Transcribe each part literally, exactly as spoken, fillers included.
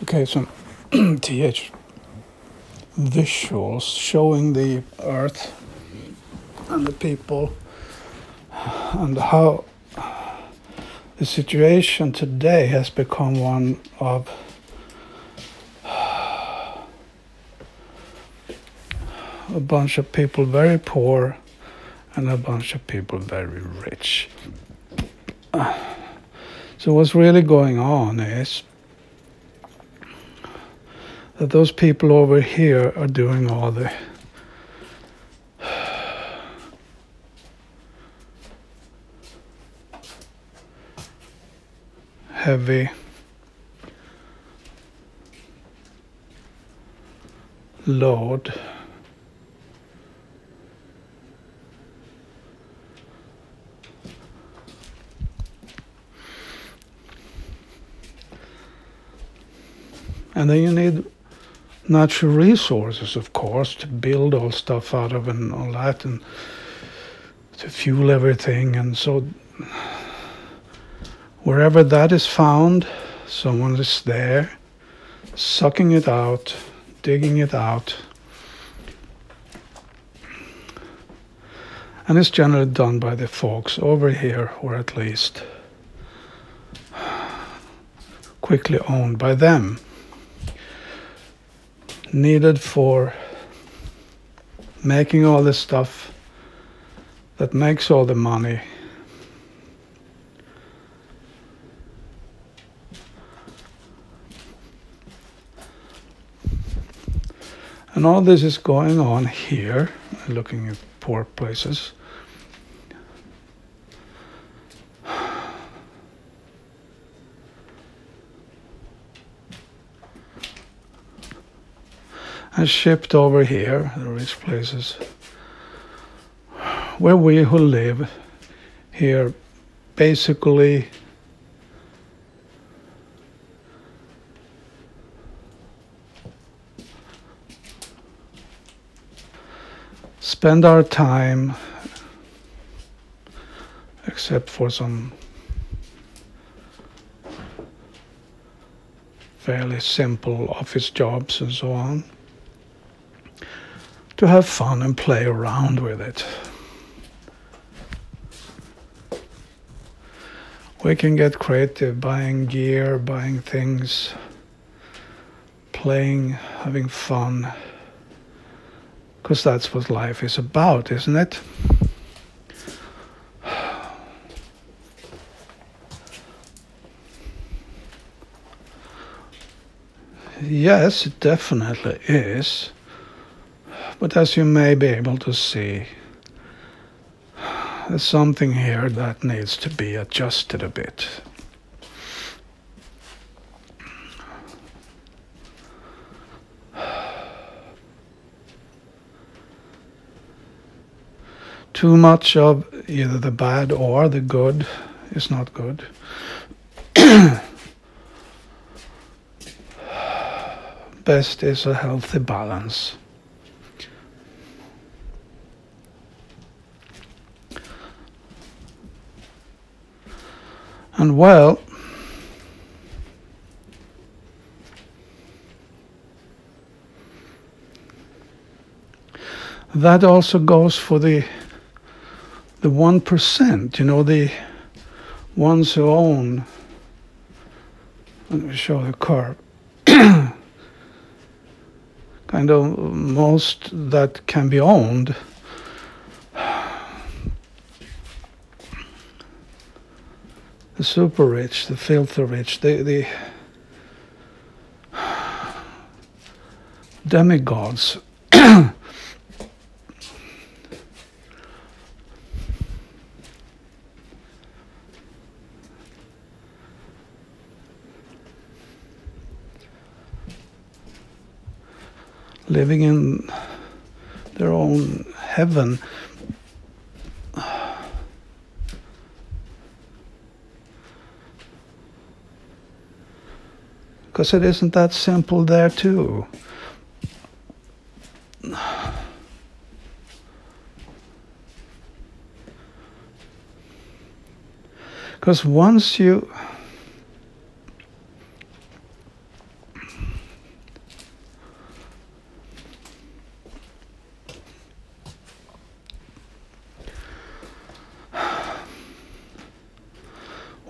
Okay, some th visuals showing the earth and the people and how the situation today has become one of a bunch of people very poor and a bunch of people very rich. So what's really going on is that those people over here are doing all the heavy load and then you need natural resources, of course, to build all stuff out of and all that, and to fuel everything. And so wherever that is found, someone is there sucking it out, digging it out, and it's generally done by the folks over here, or at least quickly owned by them, needed for making all the stuff that makes all the money. And all this is going on here, looking at poor places. And shipped over here, the rich places, where we who live here basically spend our time, except for some fairly simple office jobs and so on, to have fun and play around with it. We can get creative, buying gear, buying things, playing, having fun, because that's what life is about, isn't it? Yes, it definitely is. But as you may be able to see, there's something here that needs to be adjusted a bit. Too much of either the bad or the good is not good. Best is a healthy balance. And well, that also goes for the the one percent, you know, the ones who own. Let me show the curve. Kind of most that can be owned. The super rich, the filthy rich, the, the demigods. Living in their own heaven. Because it isn't that simple there too. Because once you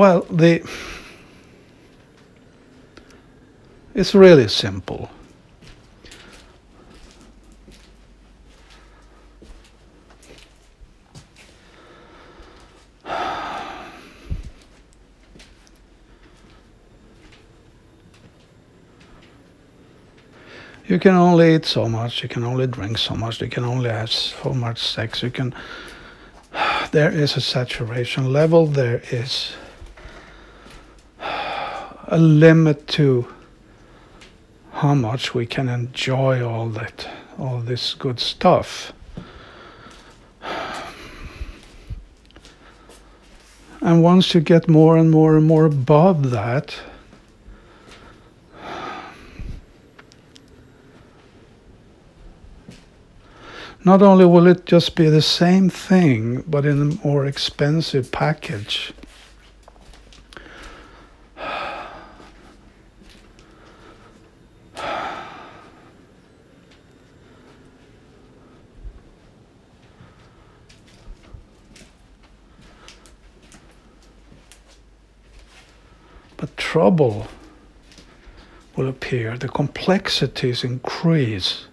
Well, the it's really simple. You can only eat so much, you can only drink so much, you can only have so much sex, you can there is a saturation level, there is a limit to how much we can enjoy all that, all this good stuff. And once you get more and more and more above that, not only will it just be the same thing, but in a more expensive package. But trouble will appear, the complexities increase.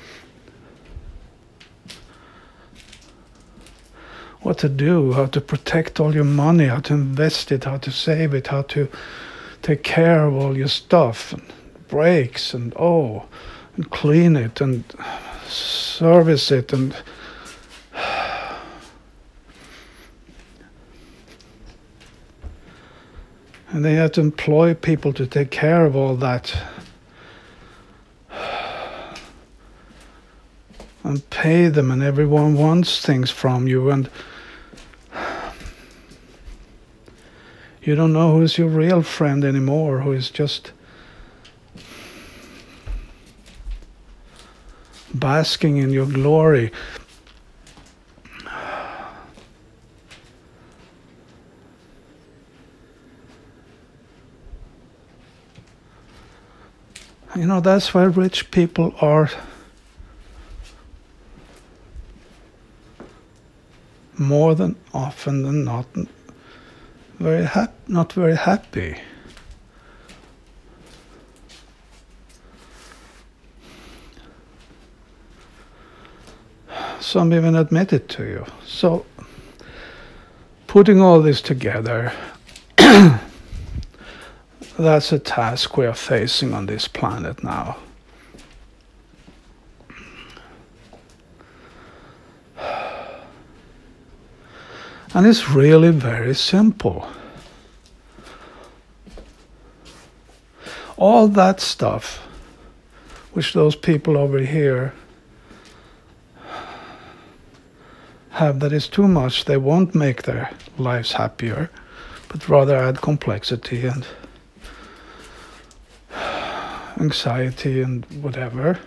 What to do, how to protect all your money, how to invest it, how to save it, how to take care of all your stuff, and breaks, and oh, and clean it, and service it, and and they have to employ people to take care of all that. And pay them, and everyone wants things from you, and you don't know who's your real friend anymore, who is just basking in your glory. You know, that's why rich people are more than often than not very hap- not very happy. Some even admit it to you. So, putting all this together, that's a task we are facing on this planet now. And it's really very simple. All that stuff, which those people over here have that is too much, they won't make their lives happier, but rather add complexity and anxiety and whatever.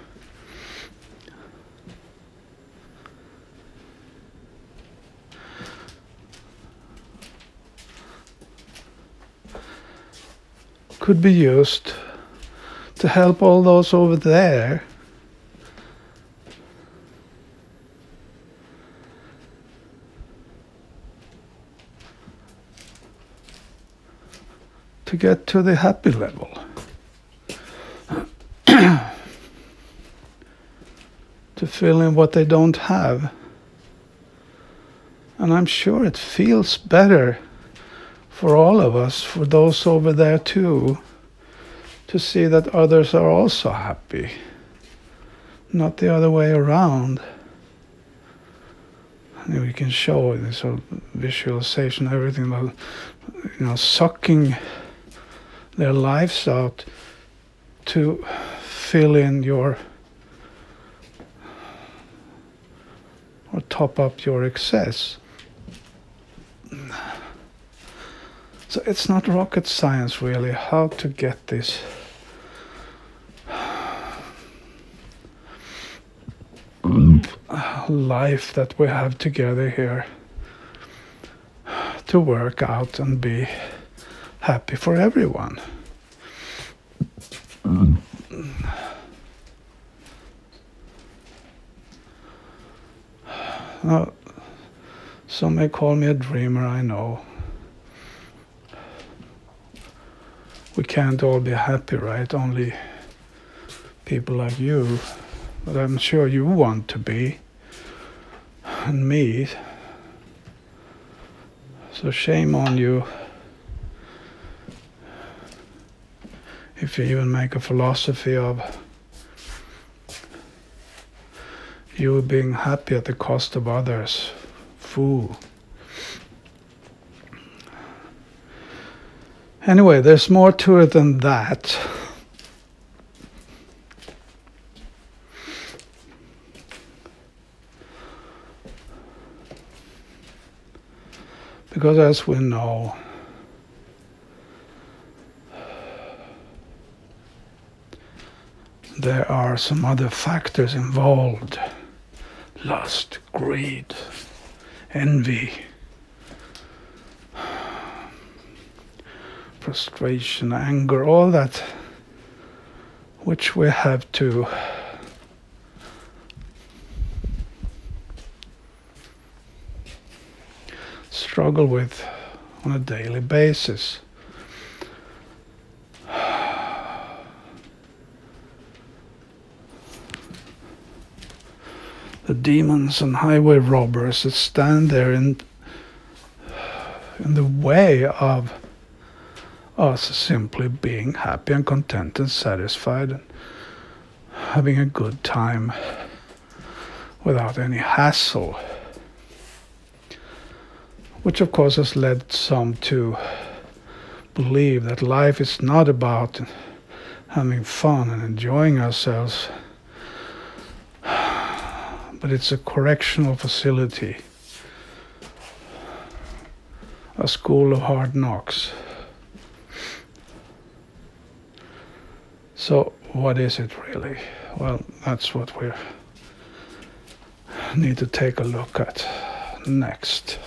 Could be used to help all those over there to get to the happy level. To fill in what they don't have. And I'm sure it feels better for all of us, for those over there too, to see that others are also happy, not the other way around. And we can show this sort of visualization, everything about, you know, sucking their lives out to fill in your, or top up your excess. So it's not rocket science really, how to get this life that we have together here to work out and be happy for everyone. Now, some may call me a dreamer, I know. can't all be happy, right? Only people like you, but I'm sure you want to be, and me. So shame on you if you even make a philosophy of you being happy at the cost of others. Fool. Anyway, there's more to it than that. Because as we know, there are some other factors involved. Lust, greed, envy, frustration, anger, all that which we have to struggle with on a daily basis. The demons and highway robbers that stand there in, in the way of us simply being happy and content and satisfied and having a good time without any hassle. Which of course has led some to believe that life is not about having fun and enjoying ourselves, but it's a correctional facility, a school of hard knocks. So what is it really? Well, that's what we need to take a look at next.